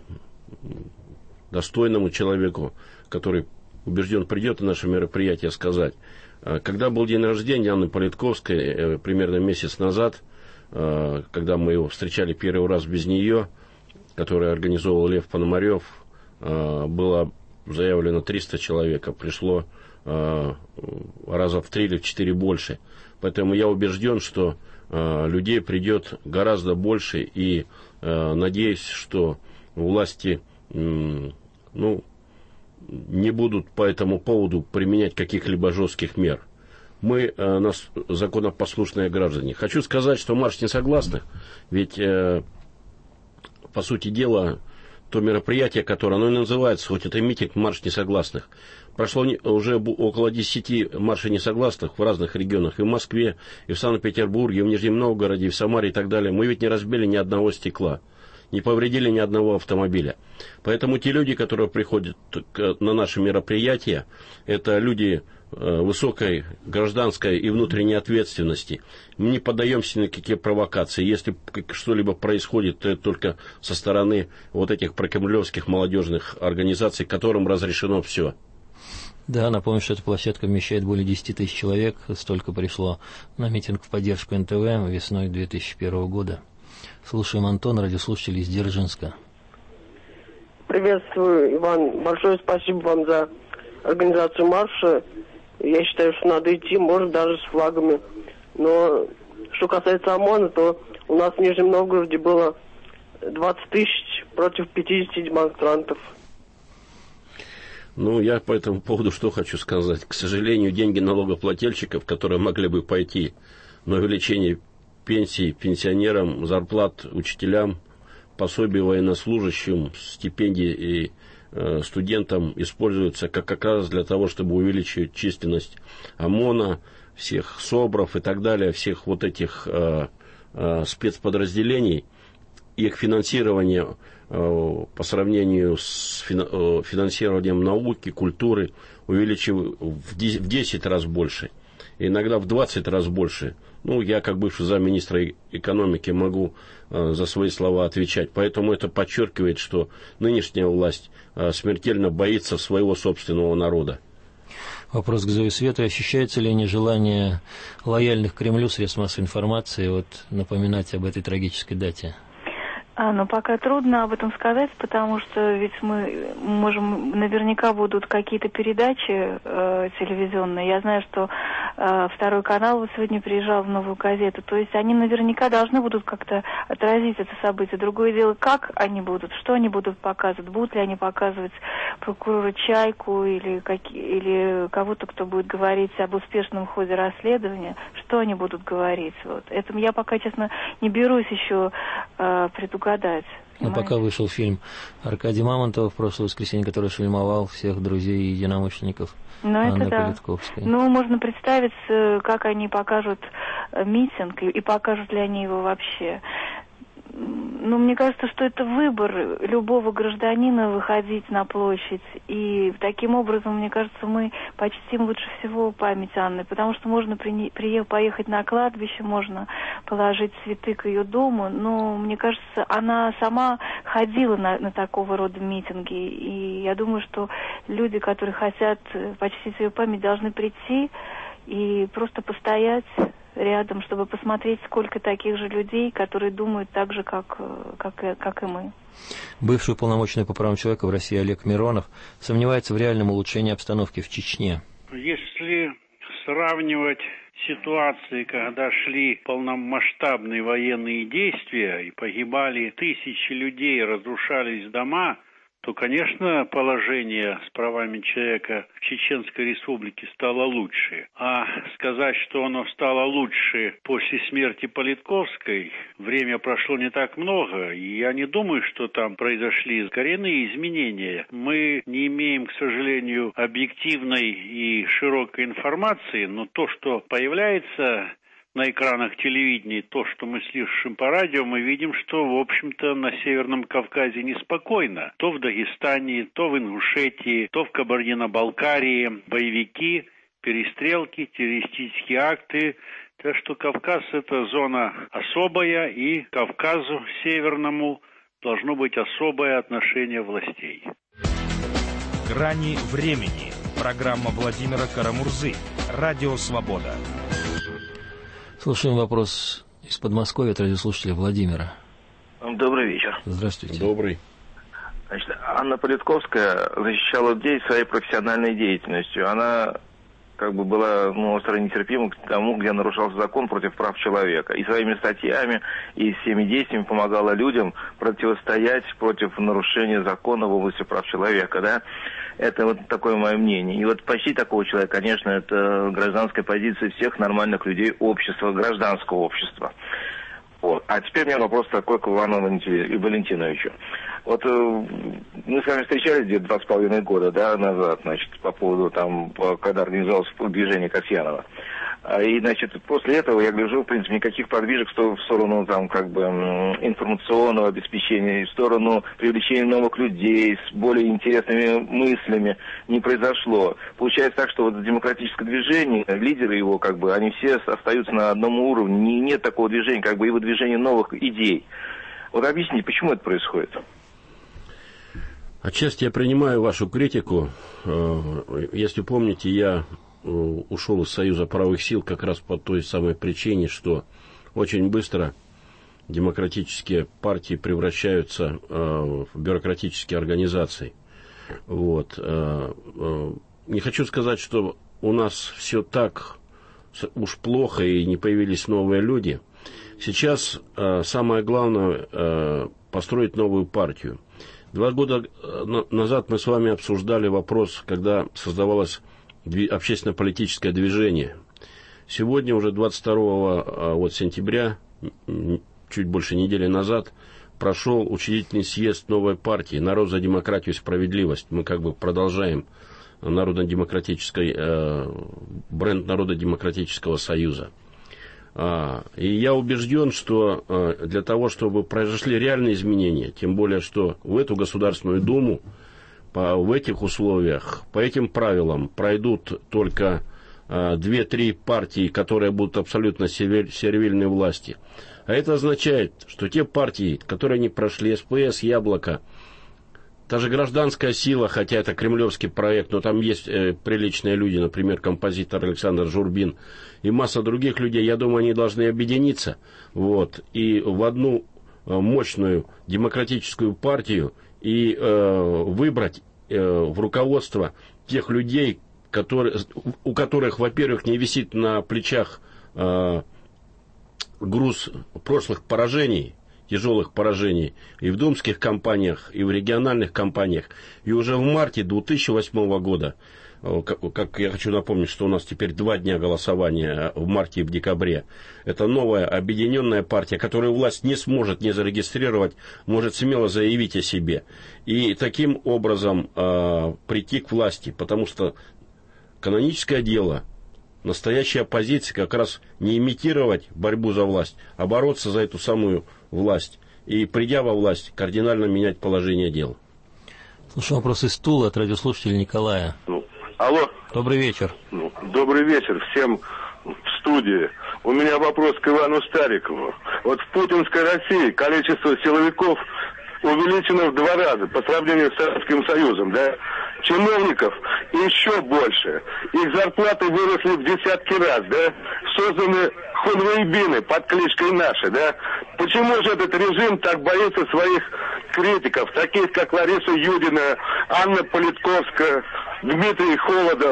S3: достойному человеку, который, убежден, придет на наше мероприятие, сказать. Когда был день рождения Анны Политковской, примерно месяц назад, когда мы его встречали первый раз без нее, который организовал Лев Пономарев, было заявлено триста человек, а пришло раза в три или в четыре больше. Поэтому я убежден, что э, людей придет гораздо больше, и э, надеюсь, что власти э, ну, не будут по этому поводу применять каких-либо жестких мер. Мы э, нас, законопослушные граждане. Хочу сказать, что марш несогласных, ведь э, по сути дела то мероприятие, которое, оно и называется, хоть это митинг, марш несогласных. Прошло уже около десяти маршей несогласных в разных регионах, и в Москве, и в Санкт-Петербурге, и в Нижнем Новгороде, и в Самаре, и так далее. Мы ведь не разбили ни одного стекла, не повредили ни одного автомобиля. Поэтому те люди, которые приходят на наши мероприятия, это люди высокой гражданской и внутренней ответственности. Мы не поддаемся ни на какие провокации. Если что-либо происходит, то это только со стороны вот этих прокремлевских молодежных организаций, которым разрешено все.
S2: Да, напомню, что эта площадка вмещает более десяти тысяч человек. Столько пришло на митинг в поддержку эн тэ вэ весной две тысячи первого года. Слушаем Антона, радиослушатель из Дзержинска.
S19: Приветствую, Иван. Большое спасибо вам за организацию марша. Я считаю, что надо идти, может, даже с флагами. Но что касается ОМОНа, то у нас в Нижнем Новгороде было двадцать тысяч против пятидесяти демонстрантов.
S3: Ну, я по этому поводу что хочу сказать. К сожалению, деньги налогоплательщиков, которые могли бы пойти на увеличение пенсий пенсионерам, зарплат учителям, пособий военнослужащим, стипендий и э, студентам, используются как, как раз для того, чтобы увеличить численность ОМОНа, всех СОБРов и так далее, всех вот этих э, э, спецподразделений. Их финансирование э, по сравнению с фина, э, финансированием науки, культуры увеличив в десять раз больше, иногда в двадцать раз больше. Ну, я, как бывший замминистра экономики, могу э, за свои слова отвечать. Поэтому это подчеркивает, что нынешняя власть э, смертельно боится своего собственного народа.
S2: Вопрос к Зое Светой. Ощущается ли нежелание лояльных Кремлю средств массовой информации вот, напоминать об этой трагической дате?
S4: А, ну, пока трудно об этом сказать, потому что ведь мы можем, наверняка будут какие-то передачи э, телевизионные. Я знаю, что э, второй канал вот сегодня приезжал в Новую газету. То есть они наверняка должны будут как-то отразить это событие. Другое дело, как они будут, что они будут показывать. Будут ли они показывать прокурора Чайку или, как, или кого-то, кто будет говорить об успешном ходе расследования. Что они будут говорить. Вот. Этому я пока, честно, не берусь еще э, предугадать.
S2: Но пока вышел фильм Аркадия Мамонтова в прошлое воскресенье, который фильмовал всех друзей и единомышленников Анны Политковской.
S4: Ну, можно представить, как они покажут митинг, и покажут ли они его вообще. Ну, мне кажется, что это выбор любого гражданина выходить на площадь. И таким образом, мне кажется, мы почтим лучше всего память Анны. Потому что можно при, при, поехать на кладбище, можно положить цветы к ее дому. Но, мне кажется, она сама ходила на, на такого рода митинги. И я думаю, что люди, которые хотят почтить ее память, должны прийти и просто постоять рядом, чтобы посмотреть, сколько таких же людей, которые думают так же, как, как, и, как и мы.
S2: Бывший уполномоченный по правам человека в России Олег Миронов сомневается в реальном улучшении обстановки в Чечне.
S20: Если сравнивать ситуации, когда шли полномасштабные военные действия и погибали тысячи людей, разрушались дома, то, конечно, положение с правами человека в Чеченской Республике стало лучше. А сказать, что оно стало лучше после смерти Политковской, время прошло не так много, и я не думаю, что там произошли коренные изменения. Мы не имеем, к сожалению, объективной и широкой информации, но то, что появляется на экранах телевидения, то, что мы слышим по радио, мы видим, что, в общем-то, на Северном Кавказе неспокойно. То в Дагестане, то в Ингушетии, то в Кабардино-Балкарии боевики, перестрелки, террористические акты. Так что Кавказ – это зона особая, и к Кавказу Северному должно быть особое отношение властей.
S1: «Грани времени». Программа Владимира Карамурзы. Радио «Свобода».
S2: Слушаем вопрос из Подмосковья от радиослушателя Владимира.
S21: Добрый вечер.
S2: Здравствуйте.
S3: Добрый.
S21: Значит, Анна Политковская защищала людей своей профессиональной деятельностью. Она как бы была ну, остро нетерпима к тому, где нарушался закон против прав человека. И своими статьями, и всеми действиями помогала людям противостоять против нарушения закона в области прав человека, да. Это вот такое мое мнение. И вот почти такого человека, конечно, это гражданская позиция всех нормальных людей общества, гражданского общества. Вот. А теперь у меня вопрос такой к Ивану Валентиновичу. Вот мы с вами встречались где-то два с половиной года да, назад, значит, по поводу там, когда организовалось движение Касьянова. И, значит, после этого я гляжу, в принципе, никаких подвижек в сторону, там, как бы, информационного обеспечения, в сторону привлечения новых людей с более интересными мыслями не произошло. Получается так, что вот демократическое движение, лидеры его, как бы, они все остаются на одном уровне, не, нет такого движения, как бы, и выдвижения новых идей. Вот объясните, почему это происходит?
S3: Отчасти я принимаю вашу критику. Если помните, я ушел из Союза правых сил как раз по той самой причине, что очень быстро демократические партии превращаются в бюрократические организации. Вот. Не хочу сказать, что у нас все так уж плохо и не появились новые люди. Сейчас самое главное построить новую партию. Два года назад мы с вами обсуждали вопрос, когда создавалась общественно-политическое движение. Сегодня, уже двадцать второго вот, сентября, чуть больше недели назад, прошел учредительный съезд новой партии «Народ за демократию и справедливость». Мы как бы продолжаем народно-демократический, э, бренд Народно-демократического союза. А, и я убежден, что э, для того, чтобы произошли реальные изменения, тем более, что в эту Государственную Думу По, в этих условиях, по этим правилам пройдут только э, две-три партии, которые будут абсолютно сервильной власти. А это означает, что те партии, которые не прошли, СПС, Яблоко, та же гражданская сила, хотя это кремлевский проект, но там есть э, приличные люди, например, композитор Александр Журбин и масса других людей, я думаю, они должны объединиться вот, и в одну э, мощную демократическую партию и э, выбрать э, в руководство тех людей, которые, у которых, во-первых, не висит на плечах э, груз прошлых поражений, тяжелых поражений и в думских кампаниях, и в региональных кампаниях. И уже в марте две тысячи восьмого года, как, как я хочу напомнить, что у нас теперь два дня голосования в марте и в декабре, это новая объединенная партия, которую власть не сможет не зарегистрировать, может смело заявить о себе. И таким образом э, прийти к власти, потому что каноническое дело, настоящая оппозиция как раз не имитировать борьбу за власть, а бороться за эту самую власть. И, придя во власть, кардинально менять положение дел.
S2: Слушаем вопрос из Тулы от радиослушателя Николая.
S22: Ну, алло.
S2: Добрый вечер.
S22: Ну, добрый вечер всем в студии. У меня вопрос к Ивану Старикову. Вот в путинской России количество силовиков увеличено в два раза по сравнению с Советским Союзом, да? Чиновников еще больше. Их зарплаты выросли в десятки раз, да? Созданы хунвейбины под кличкой «Наши», да? Почему же этот режим так боится своих критиков, таких как Лариса Юдина, Анна Политковская, Дмитрий Холодов?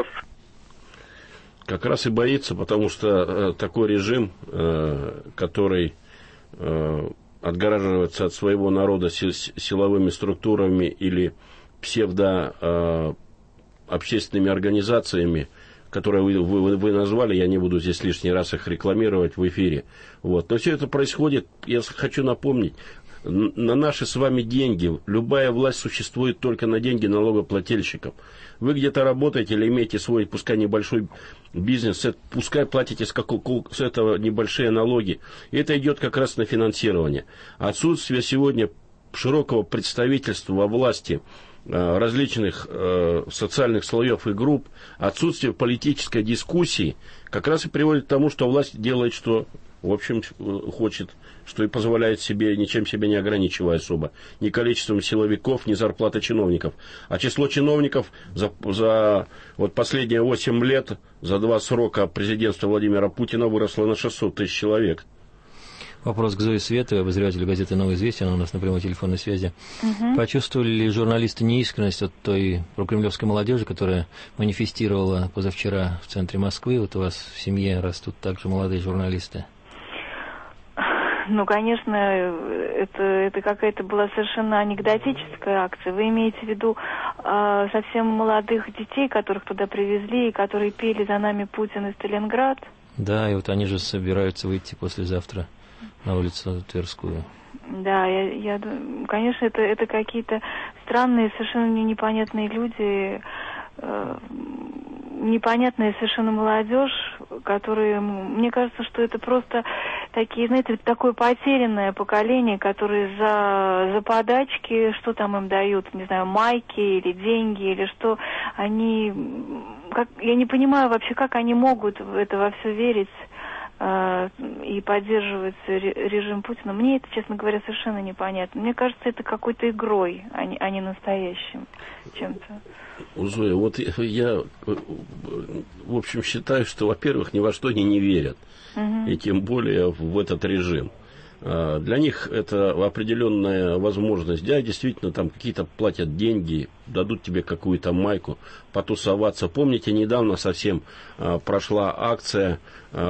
S3: Как раз и боится, потому что э, такой режим, э, который э, отгораживается от своего народа силовыми структурами или псевдо э, общественными организациями, которые вы, вы, вы назвали, я не буду здесь лишний раз их рекламировать в эфире. Вот. Но все это происходит, я хочу напомнить, на наши с вами деньги. Любая власть существует только на деньги налогоплательщиков. Вы где-то работаете или имеете свой, пускай небольшой бизнес, пускай платите с, какого, с этого небольшие налоги. И это идет как раз на финансирование. Отсутствие сегодня широкого представительства во власти различных э, социальных слоев и групп, отсутствие политической дискуссии как раз и приводит к тому, что власть делает, что, в общем, хочет, что и позволяет себе, ничем себя не ограничивая особо. Ни количеством силовиков, ни зарплатой чиновников. А число чиновников за, за вот последние восемь лет, за два срока президентства Владимира Путина выросло на шестьсот тысяч человек.
S2: Вопрос к Зое Световой, обозревателю газеты «Новое известие», она у нас на прямой телефонной связи. Угу. Почувствовали ли журналисты неискренность от той прокремлевской молодежи, которая манифестировала позавчера в центре Москвы? Вот у вас в семье растут также молодые журналисты.
S4: Ну, конечно, это, это какая-то была совершенно анекдотическая акция. Вы имеете в виду э, совсем молодых детей, которых туда привезли, и которые пели «За нами Путин» и «Сталинград»? Да, и вот они же собираются выйти послезавтра на улицу Тверскую. Да, я, я, конечно, это, это какие-то странные, совершенно непонятные люди, э, непонятная совершенно молодежь, которые, мне кажется, что это просто такие, знаете, такое потерянное поколение, которые за, за подачки, что там им дают, не знаю, майки или деньги, или что, они, как, я не понимаю вообще, как они могут в это во все верить и поддерживать режим Путина. Мне это, честно говоря, совершенно непонятно. Мне кажется, это какой-то игрой, а не, а не настоящим чем-то.
S3: Зоя, вот я, в общем, считаю, что, во-первых, ни во что они не верят. Угу. И тем более в этот режим. Для них это определенная возможность. Да, действительно, там какие-то платят деньги, дадут тебе какую-то майку, потусоваться. Помните, недавно совсем прошла акция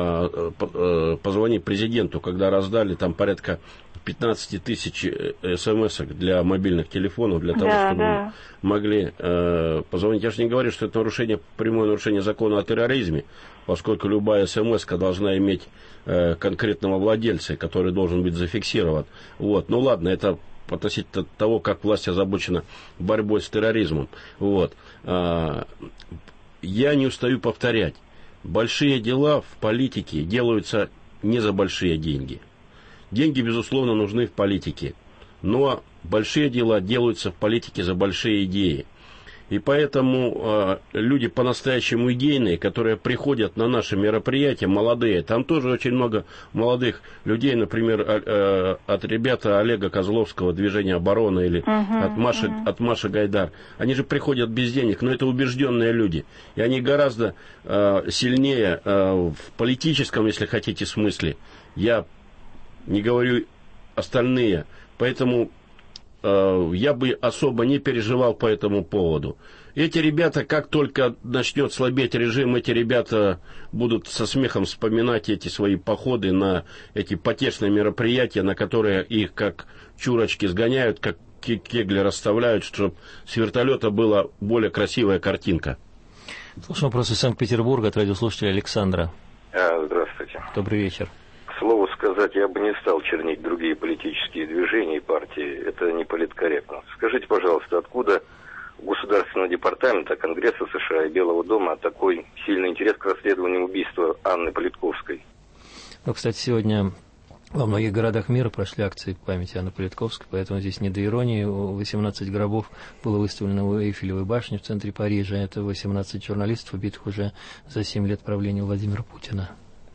S3: «Позвони президенту», когда раздали там порядка пятнадцать тысяч смс-ок для мобильных телефонов, для того, да, чтобы да. могли э, позвонить. Я же не говорю, что это нарушение, прямое нарушение закона о терроризме, поскольку любая смс-ка должна иметь э, конкретного владельца, который должен быть зафиксирован. Вот. Ну ладно, это относительно того, как власть озабочена борьбой с терроризмом. Вот. А, я не устаю повторять. Большие дела в политике делаются не за большие деньги. Деньги, безусловно, нужны в политике, но большие дела делаются в политике за большие идеи. И поэтому э, люди по-настоящему идейные, которые приходят на наши мероприятия, молодые, там тоже очень много молодых людей, например, э, от ребята Олега Козловского, «Движение обороны», или uh-huh, от, Маши, uh-huh. от Маши Гайдар. Они же приходят без денег, но это убежденные люди. И они гораздо э, сильнее э, в политическом, если хотите, смысле. Я не говорю остальные. Поэтому э, я бы особо не переживал по этому поводу. Эти ребята, как только начнет слабеть режим, эти ребята будут со смехом вспоминать эти свои походы на эти потешные мероприятия, на которые их как чурочки сгоняют, как кегли расставляют, чтобы с вертолета была более красивая картинка.
S2: Слушаем вопрос из Санкт-Петербурга от радиослушателя Александра.
S5: А, здравствуйте.
S2: Добрый вечер.
S5: К слову сказать, я бы не стал чернить другие политические движения и партии. Это не политкорректно. Скажите, пожалуйста, откуда у Государственного департамента, Конгресса США и Белого дома такой сильный интерес к расследованию убийства Анны Политковской?
S2: Ну, кстати, сегодня во многих городах мира прошли акции к памяти Анны Политковской, поэтому здесь не до иронии. восемнадцать гробов было выставлено у Эйфелевой башни в центре Парижа. Это восемнадцать журналистов, убитых уже за семь лет правления Владимира Путина.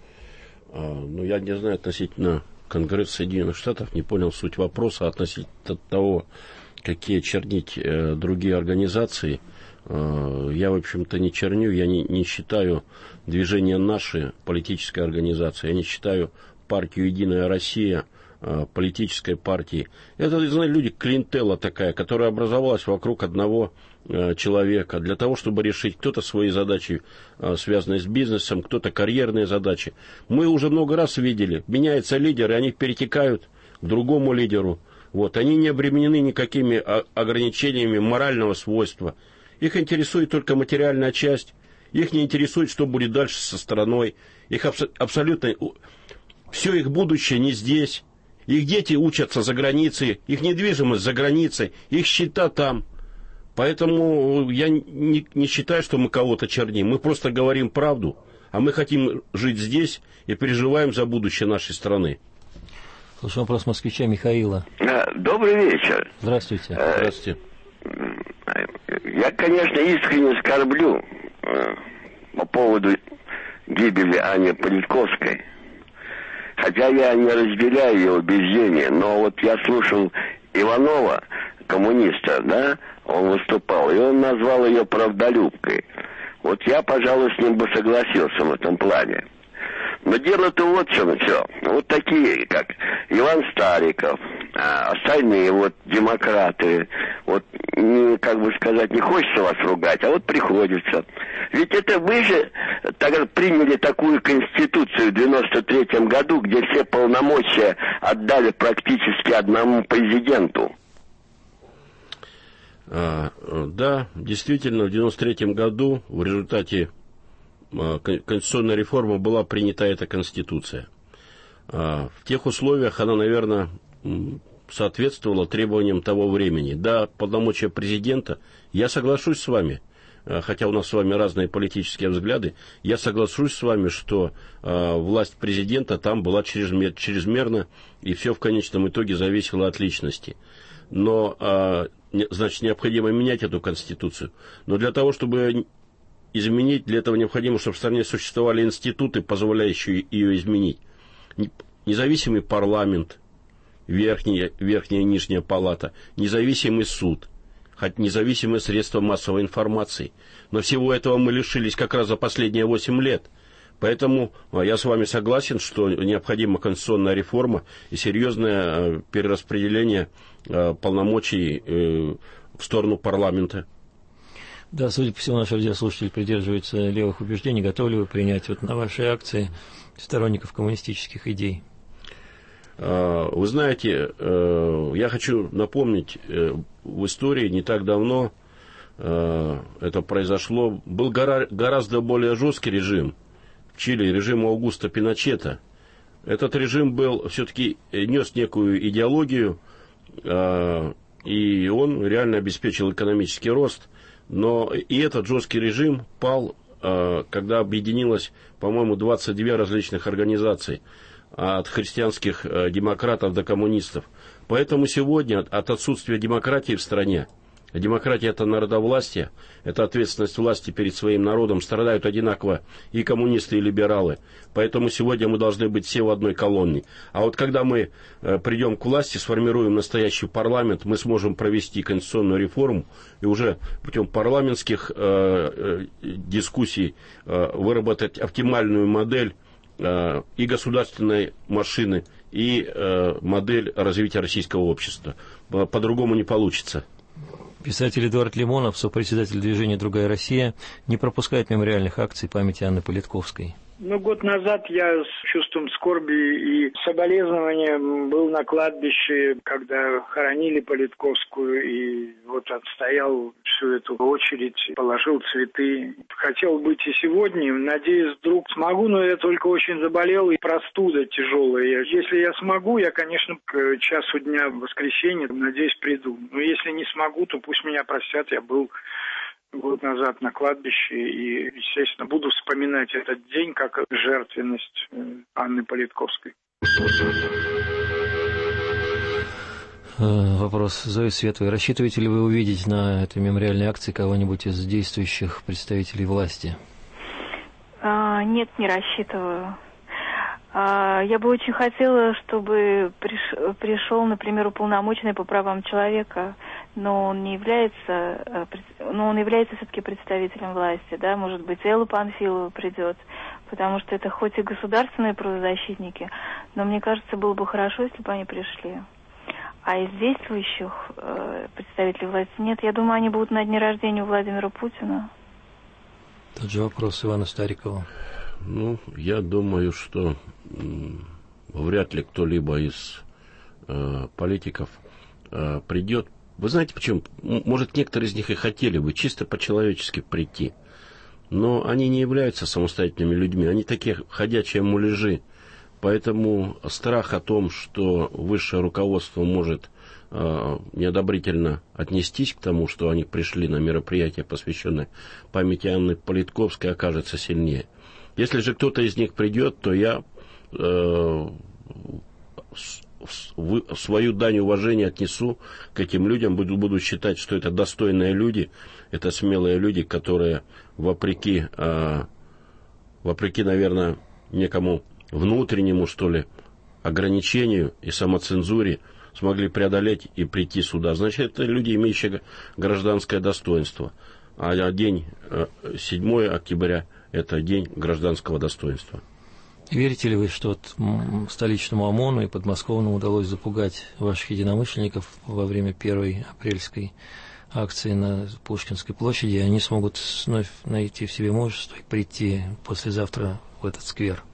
S3: Ну, я не знаю относительно Конгресса Соединенных Штатов, не понял суть вопроса относительно того, какие чернить э, другие организации, э, я, в общем-то, не черню, я не, не считаю движение «Наши» политической организацией, я не считаю партию «Единая Россия» э, политической партией. Это, знаете, люди, клиентела такая, которая образовалась вокруг одного э, человека для того, чтобы решить кто-то свои задачи, э, связанные с бизнесом, кто-то карьерные задачи. Мы уже много раз видели, меняется лидер, и они перетекают к другому лидеру. Вот, они не обременены никакими ограничениями морального свойства. Их интересует только материальная часть. Их не интересует, что будет дальше со страной. Их абс- абсолютно... Все их будущее не здесь. Их дети учатся за границей. Их недвижимость за границей. Их счета там. Поэтому я не, не считаю, что мы кого-то черним. Мы просто говорим правду. А мы хотим жить здесь и переживаем за будущее нашей страны.
S2: Слушаем вопрос москвича Михаила.
S6: Добрый вечер.
S2: Здравствуйте.
S3: Здравствуйте.
S6: Я, конечно, искренне скорблю по поводу гибели Ани Политковской. Хотя я не разделяю ее убеждения, но вот я слушал Иванова, коммуниста, да, он выступал, и он назвал ее правдолюбкой. Вот я, пожалуй, с ним бы согласился в этом плане. Но дело-то вот в чем все. Вот такие, как Иван Стариков, а остальные вот демократы, вот, не, как бы сказать, не хочется вас ругать, а вот приходится. Ведь это вы же тогда приняли такую конституцию в девяносто третьем году, где все полномочия отдали практически одному президенту.
S3: А, да, действительно, в девяносто третьем году в результате конституционная реформа была принята эта Конституция. В тех условиях она, наверное, соответствовала требованиям того времени. Да, полномочия президента, я соглашусь с вами, хотя у нас с вами разные политические взгляды, я соглашусь с вами, что власть президента там была чрезмер, чрезмерна, и все в конечном итоге зависело от личности. Но, значит, необходимо менять эту Конституцию. Но для того, чтобы изменить, для этого необходимо, чтобы в стране существовали институты, позволяющие ее изменить. Независимый парламент, верхняя, верхняя и нижняя палата, независимый суд, хоть независимые средства массовой информации. Но всего этого мы лишились как раз за последние восемь лет. Поэтому я с вами согласен, что необходима конституционная реформа и серьезное перераспределение полномочий в сторону парламента.
S2: Да, судя по всему, наши радиослушатели придерживаются левых убеждений. Готовы ли вы принять вот на вашей акции сторонников коммунистических идей?
S3: Вы знаете, я хочу напомнить, в истории не так давно это произошло. Был гораздо более жесткий режим в Чили, режим Аугусто Пиночета. Этот режим был, все-таки нес некую идеологию, и он реально обеспечил экономический рост. Но и этот жесткий режим пал, когда объединилось, по-моему, двадцать две различных организаций, от христианских демократов до коммунистов. Поэтому сегодня от отсутствия демократии в стране, демократия – это народовластие, это ответственность власти перед своим народом, страдают одинаково и коммунисты, и либералы. Поэтому сегодня мы должны быть все в одной колонне. А вот когда мы придем к власти, сформируем настоящий парламент, мы сможем провести конституционную реформу и уже путем парламентских э, дискуссий э, выработать оптимальную модель э, и государственной машины, и э, модель развития российского общества. По-другому не получится.
S2: Писатель Эдуард Лимонов, сопредседатель движения «Другая Россия», не пропускает мемориальных акций памяти Анны Политковской.
S8: Ну, год назад я с чувством скорби и соболезнования был на кладбище, когда хоронили Политковскую, и вот отстоял всю эту очередь, положил цветы. Хотел быть и сегодня, надеюсь, вдруг смогу, но я только очень заболел, и простуда тяжелая. Если я смогу, я, конечно, к часу дня в воскресенье, надеюсь, приду. Но если не смогу, то пусть меня простят, я был год назад на кладбище, и, естественно, буду вспоминать этот день как жертвенность Анны Политковской.
S2: Вопрос Зои Светлой. Рассчитываете ли вы увидеть на этой мемориальной акции кого-нибудь из действующих представителей власти?
S4: А, нет, не рассчитываю. А, я бы очень хотела, чтобы приш, пришел, например, уполномоченный по правам человека но он не является, но он является все-таки представителем власти, да, может быть, Элла Панфилова придет, потому что это хоть и государственные правозащитники, но мне кажется, было бы хорошо, если бы они пришли. А из действующих э, представителей власти нет. Я думаю, они будут на дне рождения у Владимира Путина.
S2: Тот же вопрос Ивану Старикову.
S3: Ну, я думаю, что м, вряд ли кто-либо из э, политиков э, придет. Вы знаете, почему? Может, некоторые из них и хотели бы чисто по-человечески прийти. Но они не являются самостоятельными людьми. Они такие ходячие муляжи. Поэтому страх о том, что высшее руководство может э, неодобрительно отнестись к тому, что они пришли на мероприятие, посвященное памяти Анны Политковской, окажется сильнее. Если же кто-то из них придет, то я э, свою дань уважения отнесу к этим людям, буду, буду считать, что это достойные люди, это смелые люди, которые вопреки, э, вопреки, наверное, некому внутреннему, что ли, ограничению и самоцензуре смогли преодолеть и прийти сюда. Значит, это люди, имеющие гражданское достоинство. А день седьмого октября – это день гражданского достоинства.
S2: Верите ли вы, что столичному ОМОНу и подмосковному удалось запугать ваших единомышленников во время первой апрельской акции на Пушкинской площади, и они смогут вновь найти в себе мужество и прийти послезавтра в этот сквер?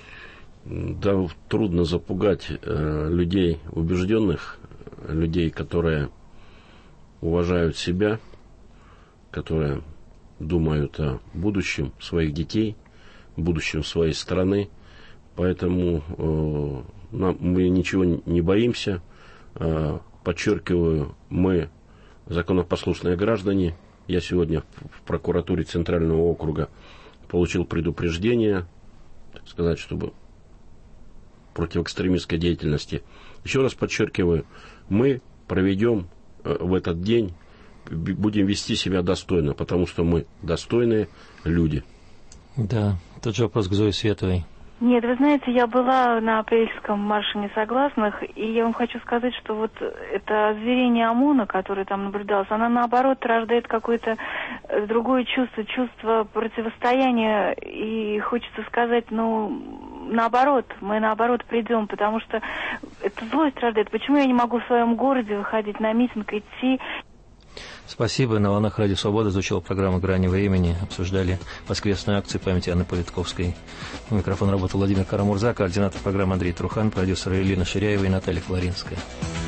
S3: Да, трудно запугать э, людей убежденных, людей, которые уважают себя, которые думают о будущем своих детей, будущем своей страны. Поэтому э, нам, мы ничего не боимся. Э, подчеркиваю, мы законопослушные граждане. Я сегодня в прокуратуре Центрального округа получил предупреждение, так сказать, чтобы против экстремистской деятельности. Еще раз подчеркиваю, мы проведем в этот день, будем вести себя достойно, потому что мы достойные люди.
S2: Да, тот же вопрос к Зое Световой.
S4: Нет, вы знаете, я была на апрельском марше несогласных, и я вам хочу сказать, что вот это озверение ОМОНа, которое там наблюдалось, она наоборот рождает какое-то другое чувство, чувство противостояния, и хочется сказать, ну, наоборот, мы наоборот придем, потому что это злость рождает. Почему я не могу в своем городе выходить на митинг, идти?
S2: Спасибо. На волнах Радио Свобода звучала программа «Грани времени». Обсуждали воскресную акцию памяти Анны Политковской. У микрофона работал Владимир Карамурза, координатор программы Андрей Трухан, продюсеры Елена Ширяева и Наталья Флоринская.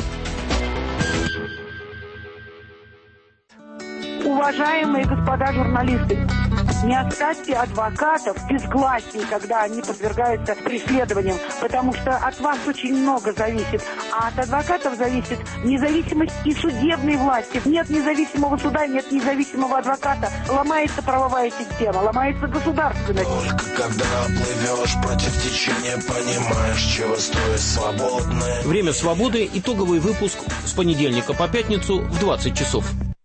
S7: Уважаемые господа журналисты, не оставьте адвокатов без гласен, когда они подвергаются преследованиям, потому что от вас очень много зависит, а от адвокатов зависит независимость и судебной власти. Нет независимого суда, нет независимого адвоката. Ломается правовая система, ломается государственность.
S9: Только когда плывешь против течения, понимаешь, чего стоит свободное.
S23: Время свободы. Итоговый выпуск с понедельника по пятницу в двадцать часов.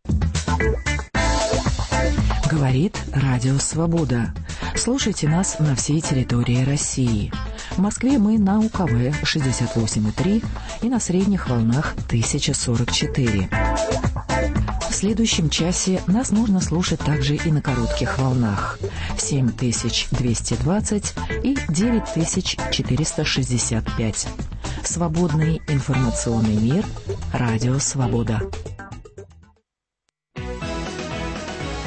S14: Говорит Радио Свобода. Слушайте нас на всей территории России. В Москве мы на У Ка В шестьдесят восемь и три и на средних волнах тысяча сорок четыре. В следующем часе нас можно слушать также и на коротких волнах семь тысяч двести двадцать и девять тысяч четыреста шестьдесят пять. Свободный информационный мир. Радио Свобода.